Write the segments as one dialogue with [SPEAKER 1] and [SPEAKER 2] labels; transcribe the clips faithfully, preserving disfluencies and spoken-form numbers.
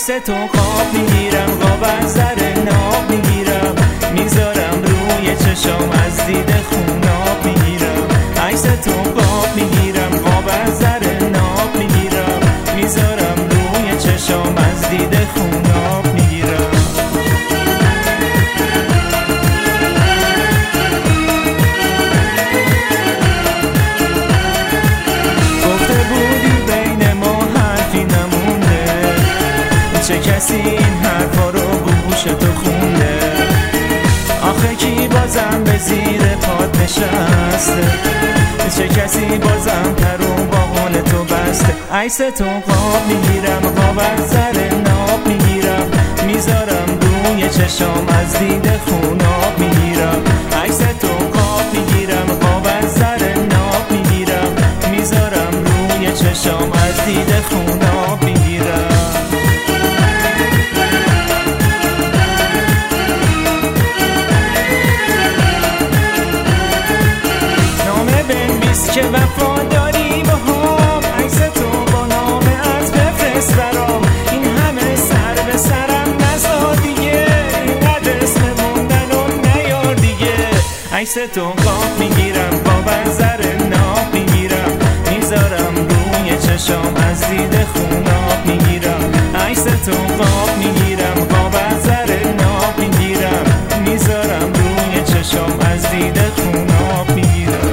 [SPEAKER 1] تو خواب میگیرم، قاب از زر ناب میگیرم، میذارم روی چشام از دید خوناب میگیرم. عکس تو خواب میگیرم، قاب از زر ناب میگیرم، میذارم روی چشام از دید خوناب میگیرم. گفته بودی بین ما حرفی نمونده، چه کسی این حرفا رو گوش تو خونده؟ آخه کی بازم به زیر پات نشسته؟ چه کسی بازم پر و باقون تو بسته؟ عکس تو خواب میگیرم، قاب از زر ناب میگیرم، میذارم روی چشام از دید خوناب میگیرم. عکس تو خواب میگیرم، قاب از زر ناب میگیرم، میذارم روی چشام از دید خوناب میگیرم. که وفاداری با هم، عکس تو با نام از بفرست برام. این همه سر به سرم نزار دیگه، اینقدر اسم موندن و نیار دیگه. عکس تو خواب میگیرم، قاب از زر ناب میگیرم، میذارم روی چشام از دید خوناب میگیرم. عکس تو خواب میگیرم، قاب از زر ناب میگیرم، میذارم روی چشام از دید خوناب میگیرم.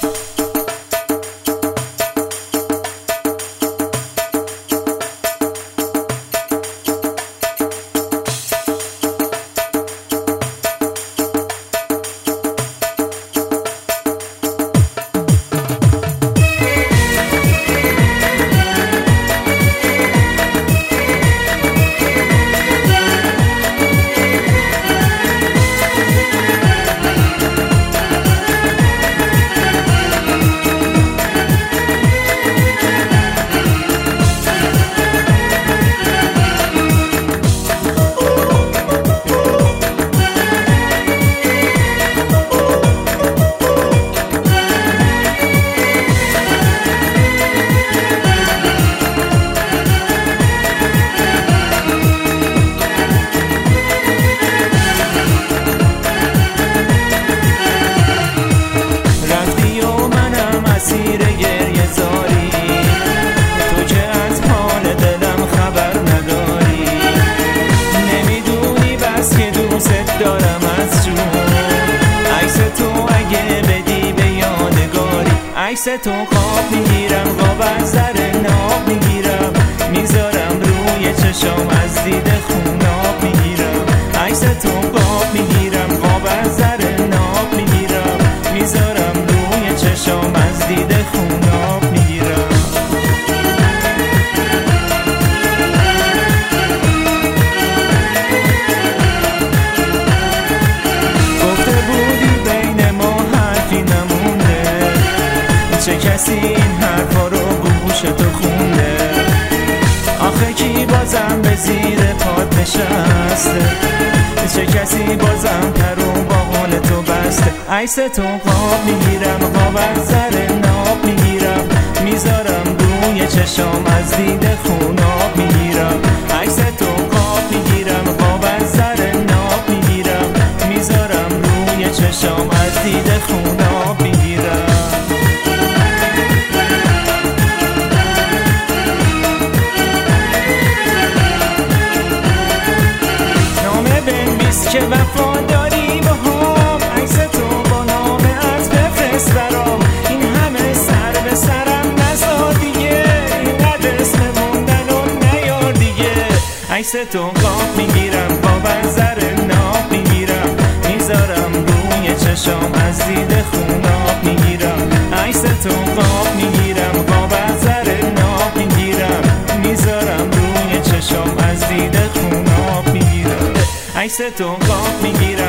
[SPEAKER 1] عکس تو خواب میگیرم، قاب از زر ناب میگیرم، میذارم روی چشام از دید خوناب میگیرم. عکس تو خواب میگیرم، قاب از زر ناب میگیرم، میذارم روی چشام از دید خوناب میگیرم. گفته بودی بین ما حرفی نمونده، چه کسی این حرفا رو گوش تو خونده؟ آخه کی بازم به زیر پات نشسته؟ چه کسی بازم پر و باقون تو بسته؟ عکس تو خواب میگیرم، قاب از زر ناب میگیرم، میذارم روی چشام از دید خوناب میگیرم. عکس تو خواب میگیرم، قاب از زر ناب میگیرم، میذارم روی چشام از دید خوناب میگیرم. که وفاداری با هم، عکس تو با نام از بفرست برام. این همه سر به سرم نزار دیگه، اینقدر اسم موندن و نیار دیگه. عکس تو خواب میگیرم، قاب از زر ناب میگیرم، میذارم روی چشام از دید خوناب میگیرم. عکس تو خواب میگیرم، قاب از زر ناب میگیرم، میذارم روی چشام از دید خوناب میگیرم. عکس تو خواب میگیرم.